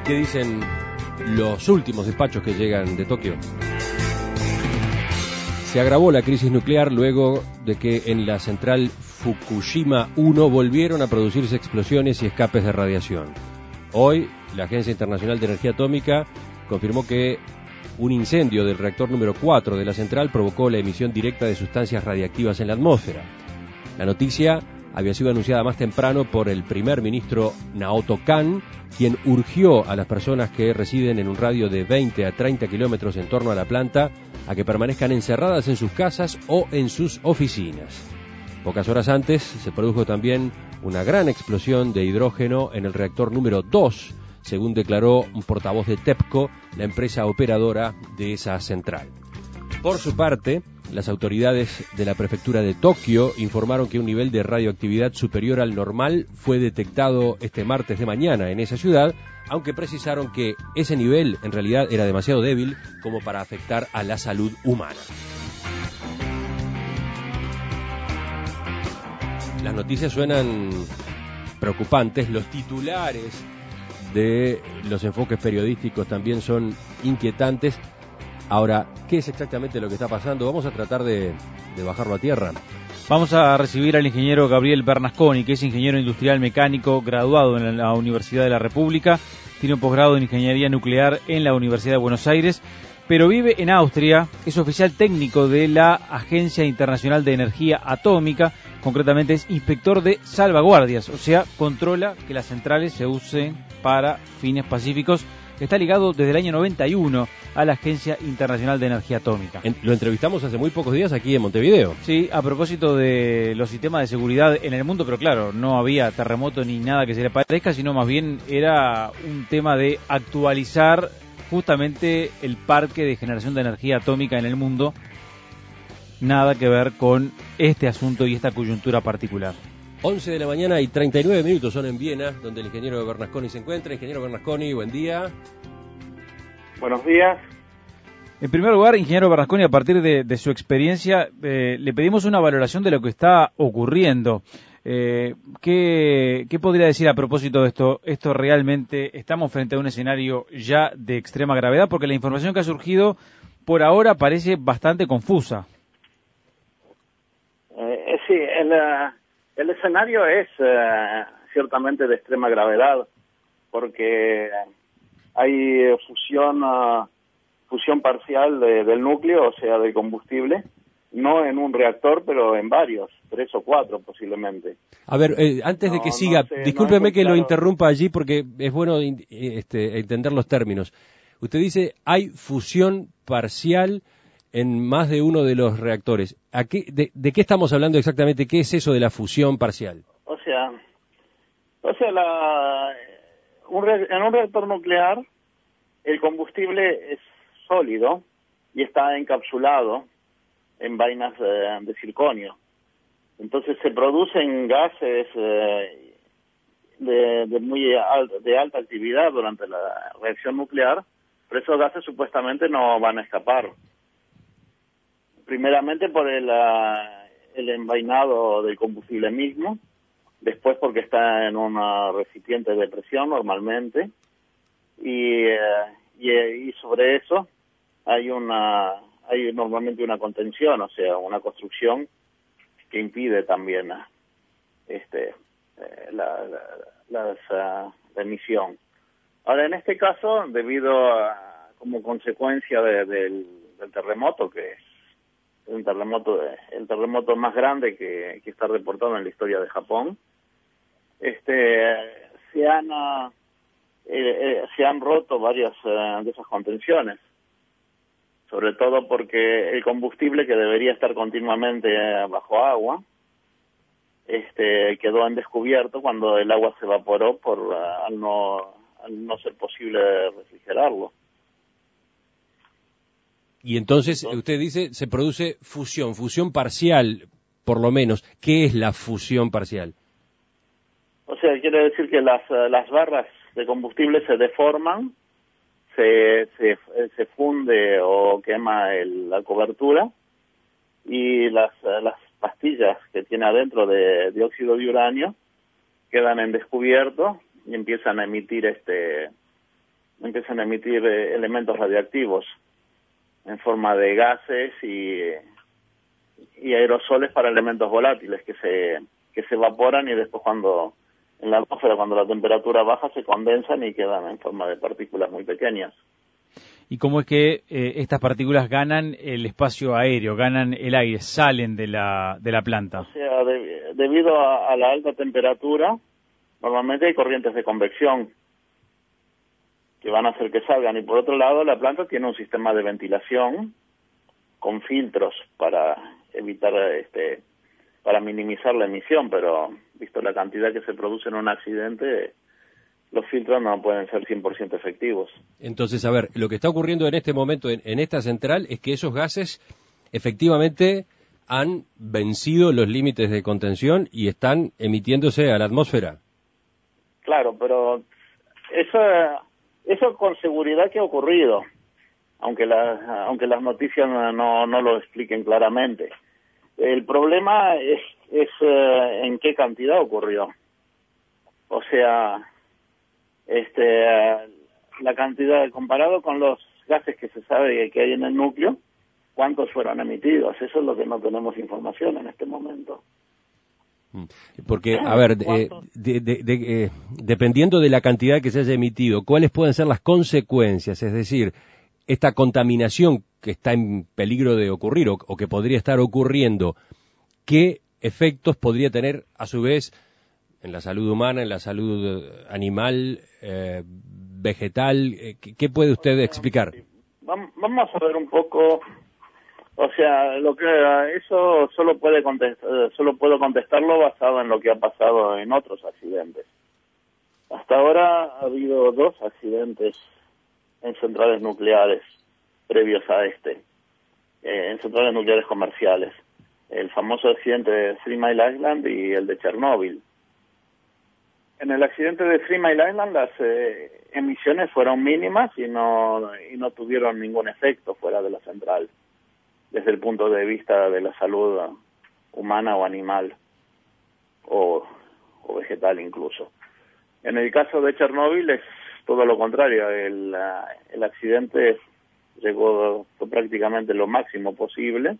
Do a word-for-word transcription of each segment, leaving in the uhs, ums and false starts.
¿Qué dicen los últimos despachos que llegan de Tokio? Se agravó la crisis nuclear luego de que en la central Fukushima uno volvieron a producirse explosiones y escapes de radiación. Hoy, la Agencia Internacional de Energía Atómica confirmó que un incendio del reactor número cuatro de la central provocó la emisión directa de sustancias radiactivas en la atmósfera. La noticia había sido anunciada más temprano por el primer ministro Naoto Kan, quien urgió a las personas que residen en un radio de veinte a treinta kilómetros en torno a la planta a que permanezcan encerradas en sus casas o en sus oficinas. Pocas horas antes se produjo también una gran explosión de hidrógeno en el reactor número dos, según declaró un portavoz de TEPCO, la empresa operadora de esa central. Por su parte, las autoridades de la prefectura de Tokio informaron que un nivel de radioactividad superior al normal fue detectado este martes de mañana en esa ciudad, aunque precisaron que ese nivel en realidad era demasiado débil como para afectar a la salud humana. Las noticias suenan preocupantes, los titulares de los enfoques periodísticos también son inquietantes. Ahora, ¿qué es exactamente lo que está pasando? Vamos a tratar de, de bajarlo a tierra. Vamos a recibir al ingeniero Gabriel Bernasconi, que es ingeniero industrial mecánico graduado en la Universidad de la República, tiene un posgrado en ingeniería nuclear en la Universidad de Buenos Aires, pero vive en Austria, es oficial técnico de la Agencia Internacional de Energía Atómica, concretamente es inspector de salvaguardias, o sea, controla que las centrales se usen para fines pacíficos. Está ligado desde el año noventa y uno a la Agencia Internacional de Energía Atómica. Lo entrevistamos hace muy pocos días aquí en Montevideo. Sí, a propósito de los sistemas de seguridad en el mundo, pero claro, no había terremoto ni nada que se le parezca, sino más bien era un tema de actualizar justamente el parque de generación de energía atómica en el mundo. Nada que ver con este asunto y esta coyuntura particular. once de la mañana y treinta y nueve minutos son en Viena, donde el ingeniero Bernasconi se encuentra. Ingeniero Bernasconi, buen día. Buenos días. En primer lugar, ingeniero Bernasconi, a partir de, de su experiencia, eh, le pedimos una valoración de lo que está ocurriendo. Eh, ¿qué, ¿Qué podría decir a propósito de esto? ¿Esto realmente estamos frente a un escenario ya de extrema gravedad? Porque la información que ha surgido por ahora parece bastante confusa. Eh, sí, el... Uh... El escenario es uh, ciertamente de extrema gravedad, porque hay fusión uh, fusión parcial de, del núcleo, o sea, del combustible, no en un reactor, pero en varios, tres o cuatro posiblemente. A ver, eh, antes no, de que siga, no sé, discúlpeme no que claro. lo interrumpa allí porque es bueno este, entender los términos. Usted dice, hay fusión parcial en más de uno de los reactores. ¿A qué, de, ¿De qué estamos hablando exactamente? ¿Qué es eso de la fusión parcial? O sea, o sea la, un re, en un reactor nuclear el combustible es sólido y está encapsulado en vainas eh, de circonio. Entonces se producen gases eh, de, de muy alta, de alta actividad durante la reacción nuclear, pero esos gases supuestamente no van a escapar. Primeramente por el, uh, el envainado del combustible mismo, después porque está en un uh, recipiente de presión normalmente, y, uh, y, y sobre eso hay una hay normalmente una contención, o sea, una construcción que impide también uh, este eh, la, la, las, uh, la emisión. Ahora, en este caso, debido a, como consecuencia de, del, del terremoto, que es un terremoto, el terremoto más grande que, que está reportado en la historia de Japón, este, se han uh, eh, eh, se han roto varias uh, de esas contenciones, sobre todo porque el combustible, que debería estar continuamente uh, bajo agua, este, quedó en descubierto cuando el agua se evaporó por uh, al no al no ser posible refrigerarlo. Y entonces, usted dice, se produce fusión, fusión parcial, por lo menos. ¿Qué es la fusión parcial? O sea, quiere decir que las las barras de combustible se deforman, se se, se funde o quema el, la cobertura, y las las pastillas que tiene adentro de dióxido de uranio quedan en descubierto y empiezan a emitir este empiezan a emitir eh, elementos radiactivos en forma de gases y, y aerosoles para elementos volátiles que se que se evaporan y después cuando en la atmósfera, cuando la temperatura baja, se condensan y quedan en forma de partículas muy pequeñas. ¿Y cómo es que eh, estas partículas ganan el espacio aéreo, ganan el aire, salen de la de la planta? O sea, de, debido a, a la alta temperatura, normalmente hay corrientes de convección que van a hacer que salgan. Y por otro lado, la planta tiene un sistema de ventilación con filtros para evitar, este, para minimizar la emisión, pero visto la cantidad que se produce en un accidente, los filtros no pueden ser cien por ciento efectivos. Entonces, a ver, lo que está ocurriendo en este momento en, en esta central es que esos gases efectivamente han vencido los límites de contención y están emitiéndose a la atmósfera. Claro, pero eso, eso con seguridad que ha ocurrido, aunque, la, aunque las noticias no, no lo expliquen claramente. El problema es, es uh, en qué cantidad ocurrió. O sea, este, uh, la cantidad comparado con los gases que se sabe que hay en el núcleo, ¿cuántos fueron emitidos? Eso es lo que no tenemos información en este momento. Porque, a ver, eh, de, de, de, eh, dependiendo de la cantidad que se haya emitido, ¿cuáles pueden ser las consecuencias? Es decir, esta contaminación que está en peligro de ocurrir o, o que podría estar ocurriendo, ¿qué efectos podría tener a su vez en la salud humana, en la salud animal, eh, vegetal? ¿Qué, qué puede usted explicar? Vamos a ver un poco. O sea, lo que eso solo puede contestar, solo puedo contestarlo basado en lo que ha pasado en otros accidentes. Hasta ahora ha habido dos accidentes en centrales nucleares previos a este, eh, en centrales nucleares comerciales. El famoso accidente de Three Mile Island y el de Chernóbil. En el accidente de Three Mile Island las eh, emisiones fueron mínimas y no y no tuvieron ningún efecto fuera de la central, desde el punto de vista de la salud humana o animal, o, o vegetal incluso. En el caso de Chernóbil es todo lo contrario, el, el accidente llegó fue prácticamente lo máximo posible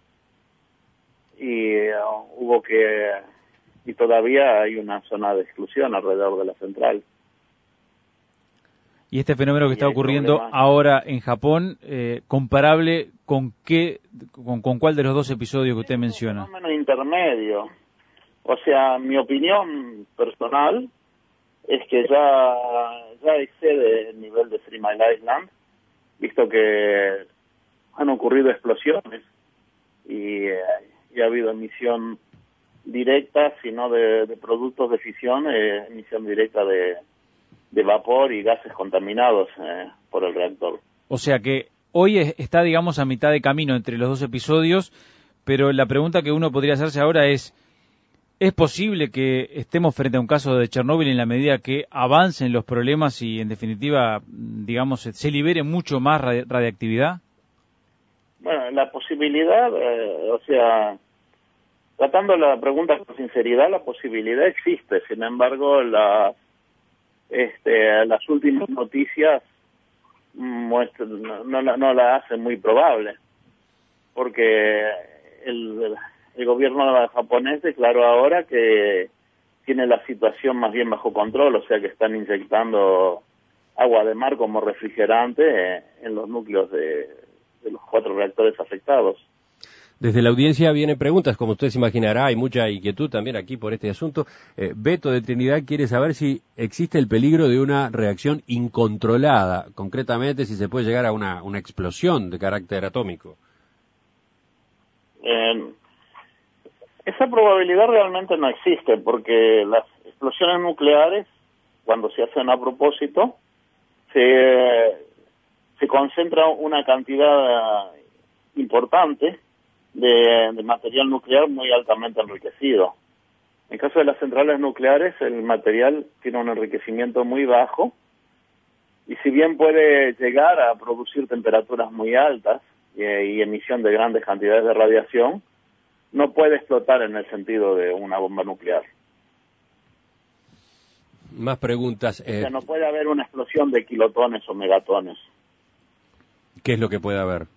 y uh, hubo que, y todavía hay una zona de exclusión alrededor de la central. Y este fenómeno que está ocurriendo ahora en Japón, eh, comparable con qué, con, con cuál de los dos episodios que usted menciona. Es un fenómeno intermedio. O sea, mi opinión personal es que ya, ya excede el nivel de Three Mile Island, visto que han ocurrido explosiones y, eh, y ha habido emisión directa, sino de, de productos de fisión, eh, emisión directa de de vapor y gases contaminados eh, por el reactor. O sea que hoy es, está, digamos, a mitad de camino entre los dos episodios, pero la pregunta que uno podría hacerse ahora es, ¿es posible que estemos frente a un caso de Chernóbil en la medida que avancen los problemas y, en definitiva, digamos, se libere mucho más radi- radiactividad? Bueno, la posibilidad, eh, o sea, tratando la pregunta con sinceridad, la posibilidad existe. Sin embargo, la Este, las últimas noticias muestran, no, no, no la hacen muy probable, porque el, el gobierno japonés declaró ahora que tiene la situación más bien bajo control, o sea que están inyectando agua de mar como refrigerante en los núcleos de, de los cuatro reactores afectados. Desde la audiencia vienen preguntas, como usted se imaginará, hay mucha inquietud también aquí por este asunto. Eh, Beto de Trinidad quiere saber si existe el peligro de una reacción incontrolada, concretamente si se puede llegar a una, una explosión de carácter atómico. Eh, esa probabilidad realmente no existe, porque las explosiones nucleares, cuando se hacen a propósito, se, se concentra una cantidad importante De, de material nuclear muy altamente enriquecido. En el caso de las centrales nucleares, el material tiene un enriquecimiento muy bajo y si bien puede llegar a producir temperaturas muy altas y, y emisión de grandes cantidades de radiación, no puede explotar en el sentido de una bomba nuclear. Más preguntas. Eh, o sea, eh, no puede haber una explosión de kilotones o megatones. ¿Qué es lo que puede haber?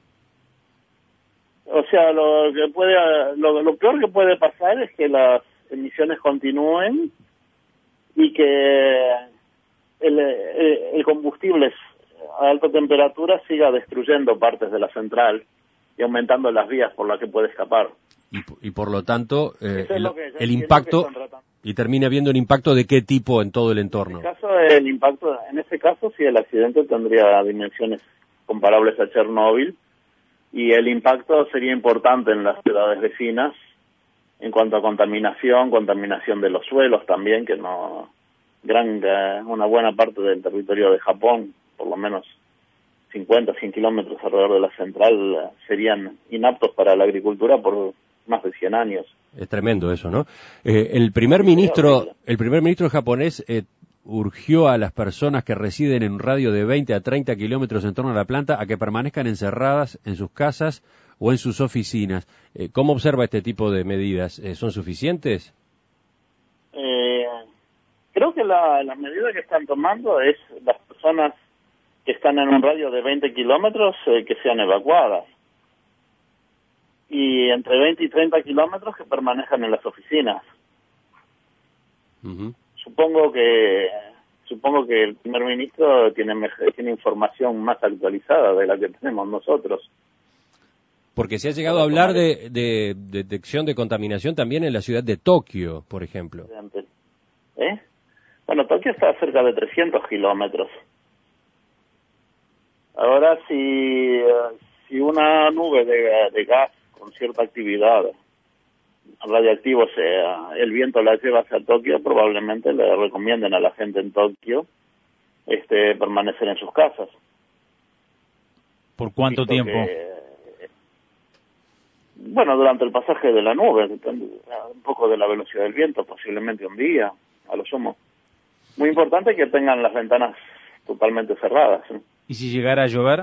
O sea, lo que puede, lo, lo peor que puede pasar es que las emisiones continúen y que el, el, el combustible a alta temperatura siga destruyendo partes de la central y aumentando las vías por las que puede escapar. Y, y por lo tanto, eh, Eso es el, lo que yo el entiendo impacto, que están tratando. y termina habiendo un impacto de qué tipo en todo el entorno. En este caso, el impacto, en este caso, sí, el accidente tendría dimensiones comparables a Chernóbil, y el impacto sería importante en las ciudades vecinas en cuanto a contaminación, contaminación de los suelos también, que no gran una buena parte del territorio de Japón, por lo menos cincuenta, cien kilómetros alrededor de la central, serían inaptos para la agricultura por más de cien años. Es tremendo eso, ¿no? Eh, el primer ministro, el primer ministro japonés eh, urgió a las personas que residen en un radio de veinte a treinta kilómetros en torno a la planta a que permanezcan encerradas en sus casas o en sus oficinas. Eh, ¿Cómo observa este tipo de medidas? Eh, ¿Son suficientes? Eh, creo que la, la medida que están tomando es las personas que están en un radio de veinte kilómetros eh, que sean evacuadas. Y entre veinte y treinta kilómetros que permanezcan en las oficinas. Uh-huh. Supongo que supongo que el primer ministro tiene tiene información más actualizada de la que tenemos nosotros. Porque se ha llegado a hablar de, de, de detección de contaminación también en la ciudad de Tokio, por ejemplo. ¿Eh? Bueno, Tokio está a cerca de trescientos kilómetros. Ahora, si, si una nube de, de gas con cierta actividad radiactivo sea, el viento la lleva hacia Tokio, probablemente le recomienden a la gente en Tokio este permanecer en sus casas. ¿Por cuánto Visto tiempo? Que, bueno, durante el pasaje de la nube, depende un poco de la velocidad del viento, posiblemente un día, a lo sumo. Muy importante que tengan las ventanas totalmente cerradas, ¿eh? ¿Y si llegara a llover?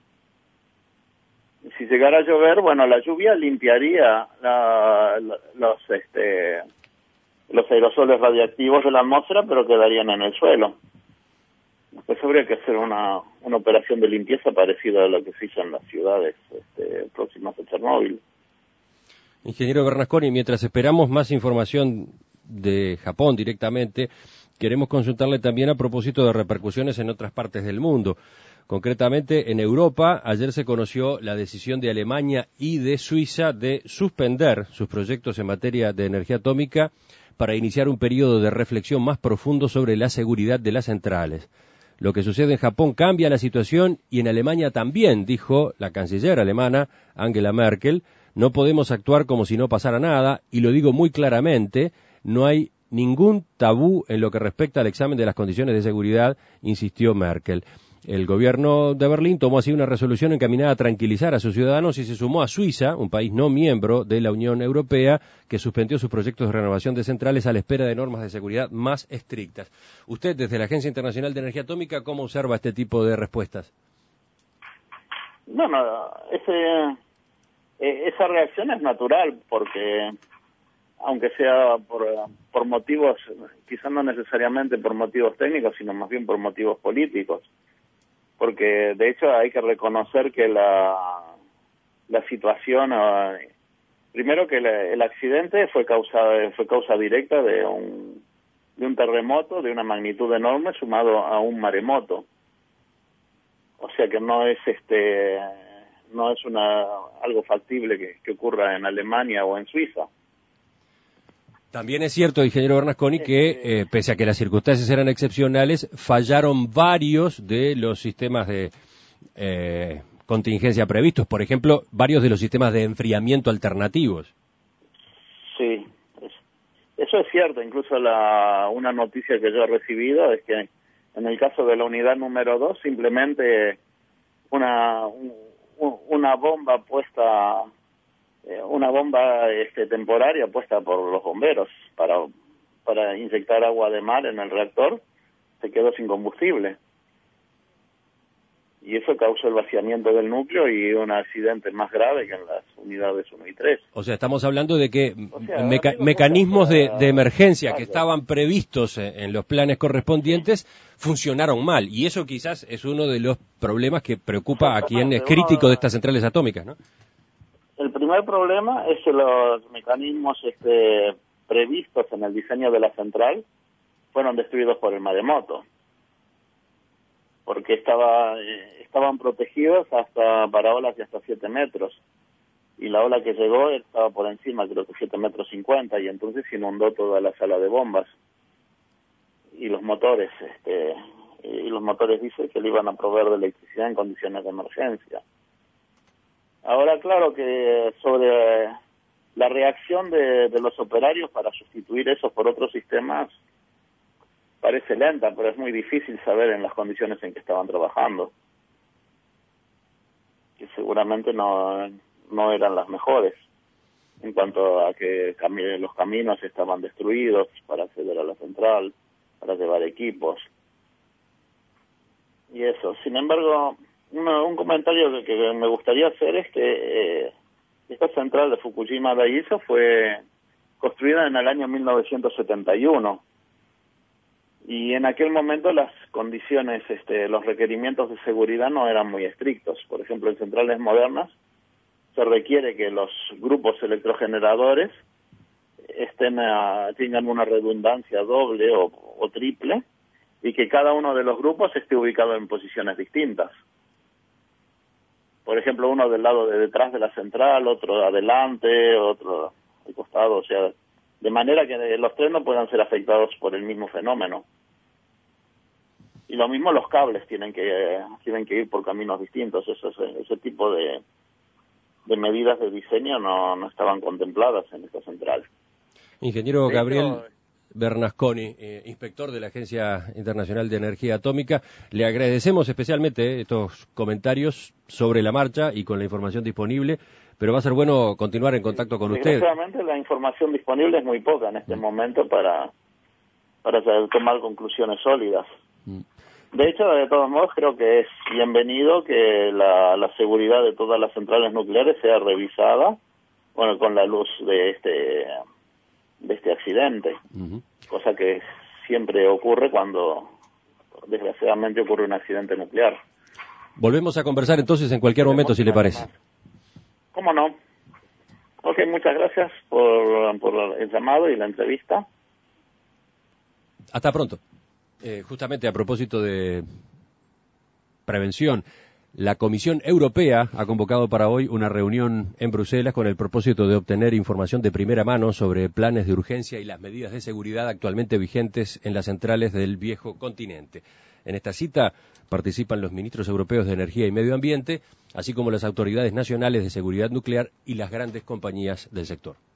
Si llegara a llover, bueno, la lluvia limpiaría la, la, los este los aerosoles radiactivos de la atmósfera, pero quedarían en el suelo. Después habría que hacer una, una operación de limpieza parecida a lo que se hizo en las ciudades este, próximas a Chernóbil. Ingeniero Bernasconi, mientras esperamos más información de Japón directamente, queremos consultarle también a propósito de repercusiones en otras partes del mundo. Concretamente, en Europa, ayer se conoció la decisión de Alemania y de Suiza de suspender sus proyectos en materia de energía atómica para iniciar un periodo de reflexión más profundo sobre la seguridad de las centrales. Lo que sucede en Japón cambia la situación y en Alemania también, dijo la canciller alemana Angela Merkel. No podemos actuar como si no pasara nada, y lo digo muy claramente, no hay ningún tabú en lo que respecta al examen de las condiciones de seguridad, insistió Merkel. El gobierno de Berlín tomó así una resolución encaminada a tranquilizar a sus ciudadanos y se sumó a Suiza, un país no miembro de la Unión Europea, que suspendió sus proyectos de renovación de centrales a la espera de normas de seguridad más estrictas. Usted, desde la Agencia Internacional de Energía Atómica, ¿cómo observa este tipo de respuestas? Bueno, ese, esa reacción es natural, porque aunque sea por, por motivos, quizás no necesariamente por motivos técnicos, sino más bien por motivos políticos. Porque de hecho hay que reconocer que la, la situación, uh, primero que la, el accidente fue causa, fue causa directa de un, de un terremoto de una magnitud enorme sumado a un maremoto. O sea que no es este no es una algo factible que, que ocurra en Alemania o en Suiza. También es cierto, ingeniero Bernasconi, que eh, pese a que las circunstancias eran excepcionales, fallaron varios de los sistemas de eh, contingencia previstos. Por ejemplo, varios de los sistemas de enfriamiento alternativos. Sí, eso es cierto. Incluso la, una noticia que yo he recibido es que en el caso de la unidad número dos, simplemente una, un, una bomba puesta... una bomba este, temporaria puesta por los bomberos para para inyectar agua de mar en el reactor se quedó sin combustible. y eso causó el vaciamiento del núcleo y un accidente más grave que en las unidades uno y tres. O sea, estamos hablando de que O sea, meca ha habido mecanismos de, cosas, de emergencia claro, que estaban previstos en, en los planes correspondientes funcionaron mal, y eso quizás es uno de los problemas que preocupa a quien es crítico de estas centrales atómicas, ¿no? El primer problema es que los mecanismos este, previstos en el diseño de la central fueron destruidos por el maremoto, porque estaba, eh, estaban protegidos hasta para olas de hasta siete metros, y la ola que llegó estaba por encima, creo que siete metros cincuenta, y entonces inundó toda la sala de bombas, y los motores, este, y los motores dicen que le iban a proveer de electricidad en condiciones de emergencia. Ahora, claro que sobre la reacción de, de los operarios para sustituir eso por otros sistemas parece lenta, pero es muy difícil saber en las condiciones en que estaban trabajando, que seguramente no, no eran las mejores, en cuanto a que cami- los caminos estaban destruidos para acceder a la central, para llevar equipos, y eso. Sin embargo, uno, un comentario que, que me gustaría hacer es que eh, esta central de Fukushima Daiichi fue construida en el año mil novecientos setenta y uno, y en aquel momento las condiciones, este, los requerimientos de seguridad no eran muy estrictos. Por ejemplo, en centrales modernas se requiere que los grupos electrogeneradores estén a, tengan una redundancia doble o, o triple, y que cada uno de los grupos esté ubicado en posiciones distintas. Por ejemplo, uno del lado de detrás de la central, otro adelante, otro al costado, o sea, de manera que los tres no puedan ser afectados por el mismo fenómeno. Y lo mismo los cables tienen que eh, tienen que ir por caminos distintos. Eso, ese, ese tipo de, de medidas de diseño no, no estaban contempladas en esta central. Ingeniero De Gabriel hecho, Bernasconi, eh, inspector de la Agencia Internacional de Energía Atómica, le agradecemos especialmente estos comentarios sobre la marcha y con la información disponible, pero va a ser bueno continuar en contacto con usted. Desgraciadamente la información disponible es muy poca en este mm. momento para, para tomar conclusiones sólidas. Mm. De hecho, de todos modos, creo que es bienvenido que la, la seguridad de todas las centrales nucleares sea revisada, bueno, con la luz de este de este accidente, uh-huh. cosa que siempre ocurre cuando desgraciadamente ocurre un accidente nuclear. Volvemos a conversar entonces en cualquier Tenemos momento, si le parece. Más. ¿Cómo no? Ok, muchas gracias por, por el llamado y la entrevista. Hasta pronto. Eh, justamente a propósito de prevención, la Comisión Europea ha convocado para hoy una reunión en Bruselas con el propósito de obtener información de primera mano sobre planes de urgencia y las medidas de seguridad actualmente vigentes en las centrales del viejo continente. En esta cita participan los ministros europeos de Energía y Medio Ambiente, así como las autoridades nacionales de seguridad nuclear y las grandes compañías del sector.